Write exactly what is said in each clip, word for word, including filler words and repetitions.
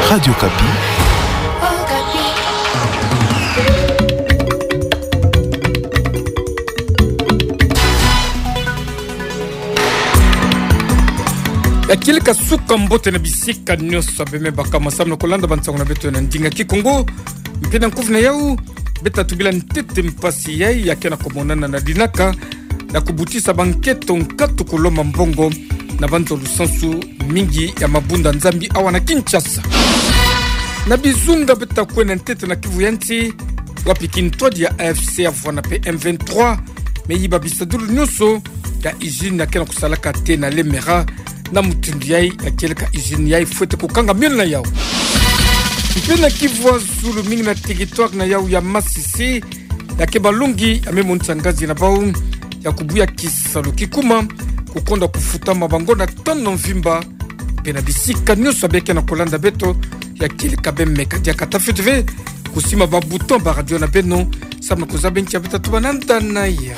Radio Kapi. Yakili kasuka mbote na bisika nyoso beme baka masamna kolanda bantsongo na beto na ndinga kikongo mpena nkuvna yau beta tubila ntete mpasi yai yakena komonana na dinaka na kubutisa banketo nkatu koloma mbongo na banzo lusansu mingi ya mabunda nzambi awa na Kinshasa na bizunga beta kwena ntete na Kivu yanti wapi kintodi ya A F C avwana pe M vingt-trois meyiba bisadulu nyoso ya izini yakena kusalaka te na lemera na mutundu yai yakeleka izini yai fuete kukanga mil na yao mpena Kivu Zulu mingi na territoire na yao ya Masisi yake balungi ya memo nchangazi na bau ya kubuya kisalo kikuma kukonda kufuta mabango na tono mvimba pena bisika nyoso abeke na kolanda beto yakeleka bemeka dia katafetve kusima ba bouton ba radio na beno sabna kuzabe ntia beta tubananda na ya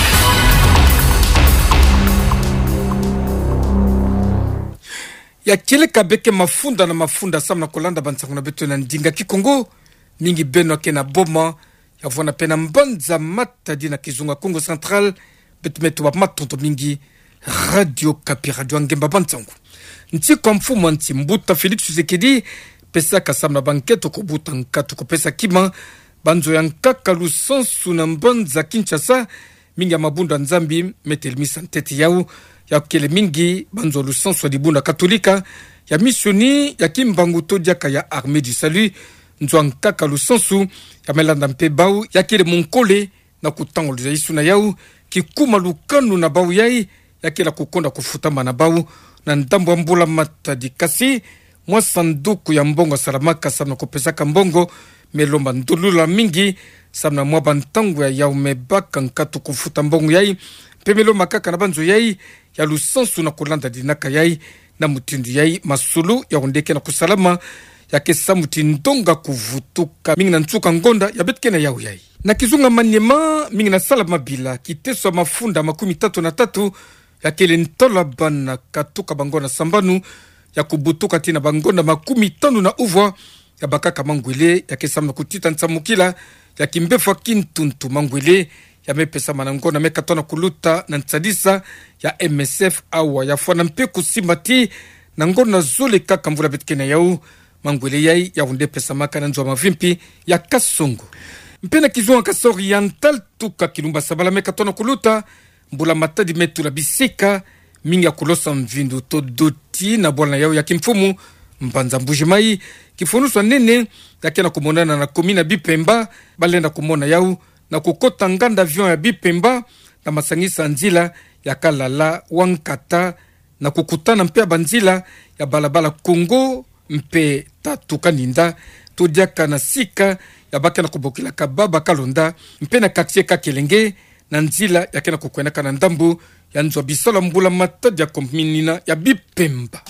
ya kile kabeke mafunda na mafunda samna kolanda bansango na beto na ndinga kikongo mingi beno ke na boma ya vona pena mbanza matadi na kizunga Kongo Central betu metu wa matonto mingi Radio Kapi radio ngemba bansango nti kwa mfumo nti mbuta Felix Tshisekedi pesa kasamna banketo kubuta nkatu kupesa kima banzo ya nkaka lusansu na mbanza Kinshasa mingi ya mabunda nzambi metelmisa nteti yau ya kele mingi banzo lusansu wa dibunda katolika ya misioni ya kimbangu todiaka ya Armée du Salut nzo nkaka lusansu ya melanda mpe bau ya kele monkole na kutango luza isu na yau kikuma lukanu na bau yai ya kela kukonda kufutamba na bau na ndambo wa mbula matadi kasi mwa sanduku ya mbongo salamaka samna kupesaka mbongo melomba ndulula mingi samna mwa bantangu ya yau mebaka nkatu kufuta mbongo yai pemelo makaka na banzo yai ya lusansu na kolanda dinaka yai na mutindu yai masulu ya ondeke na kusalama ya kesa mutindonga kuvutuka mingi na ntuka ngonda ya betke na yau yai na kizunga manyema mingi na salama bila kiteswa mafunda makumi tatu na tatu ya kele ntola bana katuka bangona sambanu ya kubutuka tina bangonda makumi tanu na uvwa ya bakaka mangwele ya kesamna kutita nsamukila ya kimbefa kintuntu mangwele ya mepesa manangona mekatona kuluta na ntsadisa ya M S F awa ya fwana mpe kusimati na ngona zole kaka mvula betkena yau mangwele yai ya unde pesa maka na nzwa mavimpi ya Kasongo mpena kizunga Kasa Oriental tuka kilumba sabala mekatona kuluta mbula matadi metu la bisika mingi ya kulosa mvindu to doti na bwana yao ya kimfumu mbanza mbujimai kifunuswa nene yake na kumonana na komina Bipemba balenda kumona yao na kukota nganda avion ya Bipemba na masangisa nzila ya Kalala Wankata na kukutana mpea banzila ya balabala Kongo mpe tatu kaninda todiaka na sika ya baka na kubokila kababa kalonda mpe na katie kakelenge na nzila yake na kukwenaka na ndambu ya nzwa bisala mbula matadi ya kominina ya Bipemba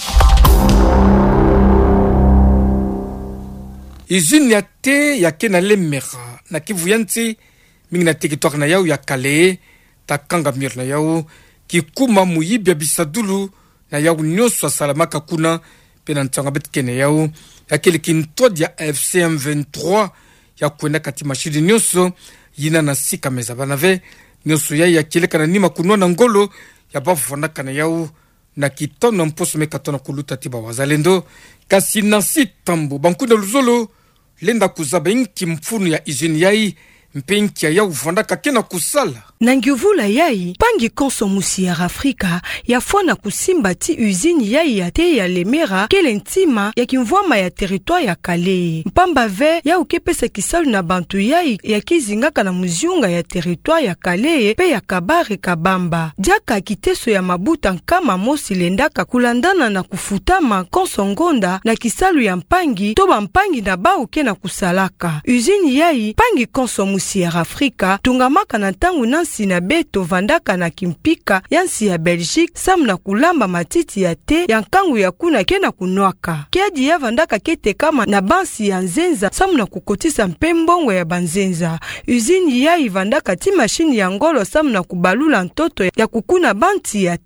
izini ya te yake na lemera na Kivu yanti mingi na territoire na yau ya kale takanga mir na yau kikuma muyibi ya bisadulu na yau nyoso salamaka kuna pena ntanga betke na yau yakele kintodi ya A F C M vingt-trois ya kwenda kati mashidi nyoso yina na sika meza banave nyoso yai yakileka na nima kunwa na ngolo ya bafondaka na yau na kitono mposo mekatona kuluta tiba wazalendo kasi nasi tambo bankunda luzolo lenda kuzaba inki mfunu ya izini yai mpenki ya uvondaka kena kusala na nguvula yai pangi konso musi ya Afrika ya fwana kusimba ti usine yai ya te ya Lemera kele ntima ya kimvwama ya territoire ya kale mpamba ve ya ukepesa kisalu na bantu yai ya kizingaka na muziunga ya territoire ya kale pe ya Kabare Kabamba diaka kiteso ya mabuta nkama mosi lendaka kulandana na kufutama konso ngonda na kisalu ya mpangi toba mpangi na bau kena kusalaka usine yai pangi konso musi ya Afrika tungamaka na tangu nansi na beto vandaka na kimpika yansi ya Belgique samna kulamba matiti ya te ya nkangu ya kuna kena kunwaka kiadi ya vandaka kete kama na bansi ya nzenza samna kukotisa mpembongo ya banzenza usine ya ivandaka ti mashini ya ngolo samna kubalula ntoto ya kukuna banti ya te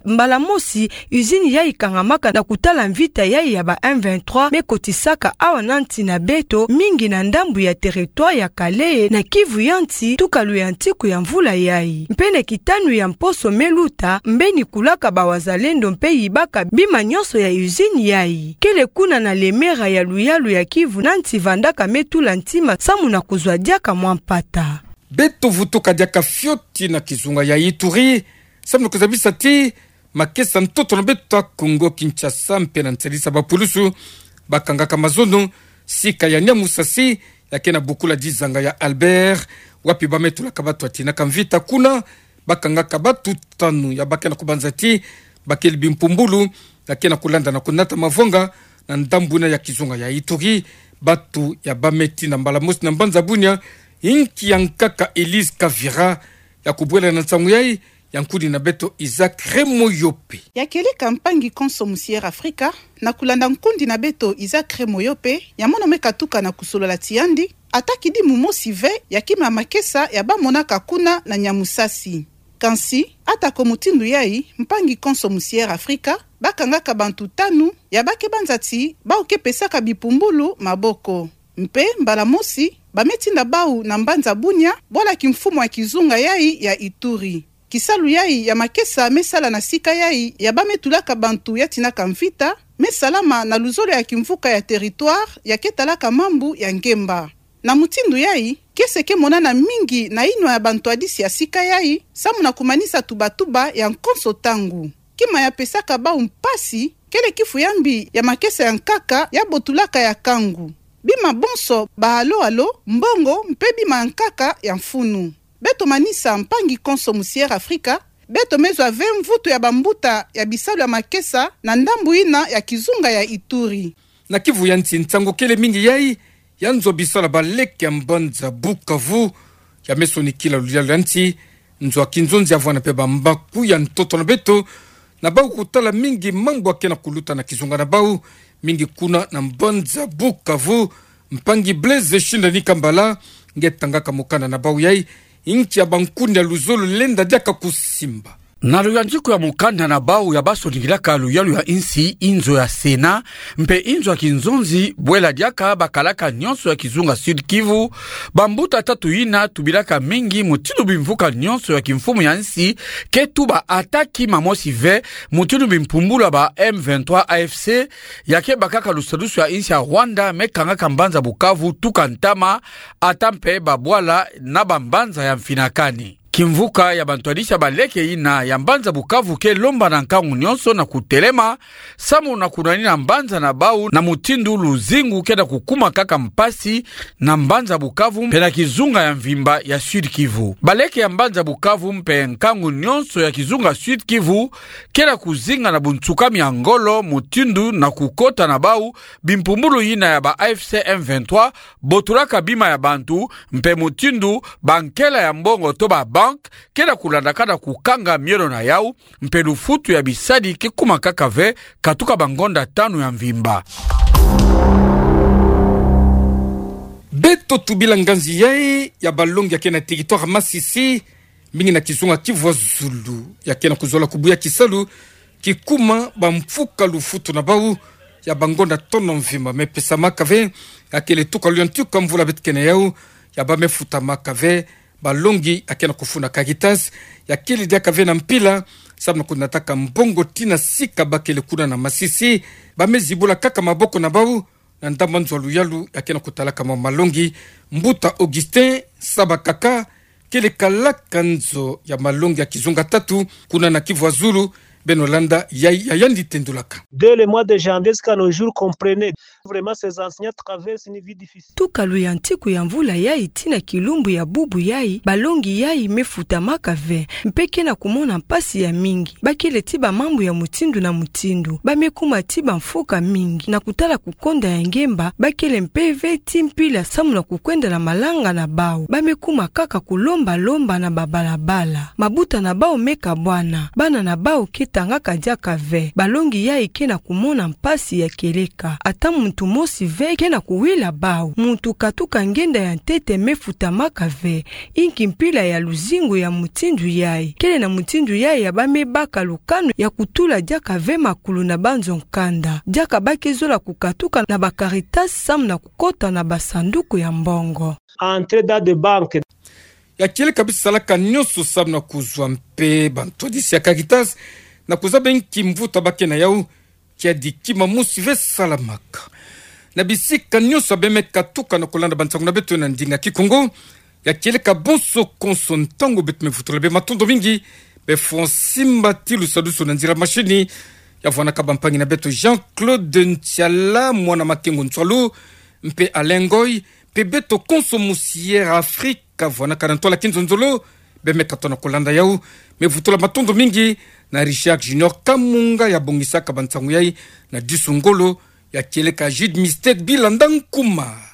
mbala mosi usine ya ikangamaka na kutala mvita ya ya ba M vingt-trois mekotisaka awa nanti na beto mingi na ndambu ya territoire ya Kale na Kivu yanti tukalu ya ntiku ya mvula yai. Mpene kitanu ya mposo meluta mbeni kulaka ba wazalendo mpe yibaka bima nyonso ya usine yai. Kele kuna na Lemera ya Luyalu ya Kivu nanti vandaka metula ntima samu na kuzwa diaka mwampata. Beto vutuka diaka fioti na kizunga ya Ituri samu na kuzabisa ti makesa mtoto na beto Kongo Kinshasa mpe na ntelisa bapulusu bakangaka mazono sika ya Nyamusasi yake na bukula dizanga ya Albert wapi bametula kabatu atina kamvita kuna bakangaka batu tanu ya bakena kubanzati bakeli bimpumbulu yake na kulanda na kunata mavonga na ndambuna ya kizunga ya Ituri batu ya bameti na mbala mosi na mbanza bunya inki yankaka Elise Kavira ya kubwela na nsangu yai yankudi na beto Isaac Remoyope ya keli kampangi Konso Musiere Afrika na kulanda nkundi na beto Isaac Remoyope ya mono mekatuka na kusolola tiandi ataki di mumosi ve ya kima makesa ya ba monaka kuna na Nyamusasi kansi atako mutindu yai mpangi Konso Musiere Afrika bakangaka bantu tanu ya bake banzati ba ukepesaka bipumbulu maboko mpe mbala mosi bametinda bau na mbanza bunya bola kimfumo ya kizunga yai ya Ituri kisalu yai ya makesa mesala na sika yai ya bametulaka bantu ya tinaka mvita mesalama na luzolo ya kimvuka ya territoire ya ketalaka mambu ya ngemba na mutindu yai keseke monana mingi na ino ya bantu adisi ya sika yai samu na kumanisa tubatuba ya nkonso tangu kima ya pesaka bau mpasi kele kifu yambi ya makesa ya nkaka ya botulaka ya kangu bima bonso ba alo alo mbongo mpe bima nkaka ya mfunu beto manisa mpangi Konso Musiere Afrika beto mezo ave mvuto ya bambuta ya bisalu ya makesa na ndambu ina ya kizunga ya Ituri na Kivu ya ntintango kele mingi yai yanzo bisala baleke mbanza Bukavu ya mesoni kila Luyalu yanti nzo kinzonzi avwana pe bambaku ya ntoto na beto na bau kutala mingi mambo akena kuluta na kizunga na bau mingi kuna na mbanza Bukavu mpangi Blaise Shinda ni Kambala ngetangaka mukana na bau yai inchi ya bankundi ya luzolo lenda diaka kusimba na luyanjiko ya mukanda na bau ya baso nigilaka Luyalu ya insi inzo ya Sena mpe inzo ya kinzonzi bwela diaka bakalaka nyonso ya kizunga Sud Kivu bambuta tatu ina tubilaka mingi mutilu bimvuka nyonso ya kimfumu ya insi ketu ba ataki mamosi ve mutilu bimpumbula ba M vingt-trois A F C yake bakaka lusadusu ya insi ya Rwanda mekangaka mbanza Bukavu tuka ntama atampe babwala na bambanza ya mfinakani kimvuka ya bantuadisha baleke ina ya mbanza Bukavu ke lomba na nkangu nyonso na kutelema samu na kunani na mbanza na bau na mutindu luzingu keda kukuma kaka mpasi na mbanza Bukavu mpe na kizunga ya mvimba ya Sud Kivu baleke ya mbanza Bukavu mpe nkangu nyonso ya kizunga Sud Kivu keda kuzinga na buntsukami ya ngolo mutindu na kukota na bau bimpumbulu ina ya ba A F C M vingt-trois botulaka bima ya bantu mpe mutindu bankela ya mbongo toba bank keda kulanda kada kukanga mielo na yau mpelu futu ya bisadi kikuma kakave katuka bangonda tanu ya mvimba beto tubila nganzi yai ya balongi yake na territoire Masisi mingi na kizunga Kivu Zulu yake na kuzola kubuya kisalu kikuma bamfuka lufutu na bau ya bangonda tono mvimba mepesa makave yake le tuka lyantuka mvula betkene yau ya bamefuta makave balongi akena kufuna kagitas ya kili dia kavena mpila sabna kunataka mbongo tina sika bakele kuna na Masisi bamezibula kaka maboko na bau na ndamanzo Luyalu akena kutalaka ma malongi mbuta Augustin Sabakaka kile kalaka nzo ya malongi ya kizunga tatu kuna na Kivu Zulu Benolanda yai yandi tendulaka. Dès le mois de janvier jusqu'à nos jours, comprenez vraiment ces enseignants traversent une vie difficile. Tukalu ya ntiku ya mvula yai tina kilumbu ya bubu yai balongi yai mefuta makave mpeke na kumona mpasi ya mingi bakile tiba mambu ya mutindu na mutindu bamekuma tiba mfuka mingi na kutala kukonda ya ngemba bakile mpeve timpila samu na kukwenda na malanga na bau bamekuma kaka kulomba lomba na babalabala mabuta na bau meka bwana bana na bau keta kutanga kadiaka ve balongi ya eke na kumona mpasi ya keleka ata muntu mosi ve ke na kuwila bau muntu katuka ngenda ya ntete mefutamaka ve inki mpila ya luzingu ya mutindu yai kele na mutindu yai ya bamebaka lukano ya kutula diaka ve makulu na banzo nkanda diaka bakezola kukatuka na bakaritas sam na kukota na basanduku ya mbongo entre dans de banque ya kile kabisa salaka nyoso sam na kuzwa mpe bantodisi ya Caritas na kuzabe nkimvuta bake na yau kia dikima musi ve salamaka na bisika nyoso abeme katuka na kulanda bantangu na beto na ndinga kikongo ya kile kabonso konso ntango betu mevutula be matondo mingi be fonsimba tilu saduso na nzira mashini ya vwana kabampangi na beto Jean-Claude Ntiala mwana makengo ntwalu mpe Alengoy pe beto konso musiere Afrika vwana karantola kinzonzolo be mekatona kulanda yau mevutula matondo mingi na Richard Junior Kamunga ya bongisa kabantangu yai na disungolo ya keleka Jid Mistake Bilandankuma.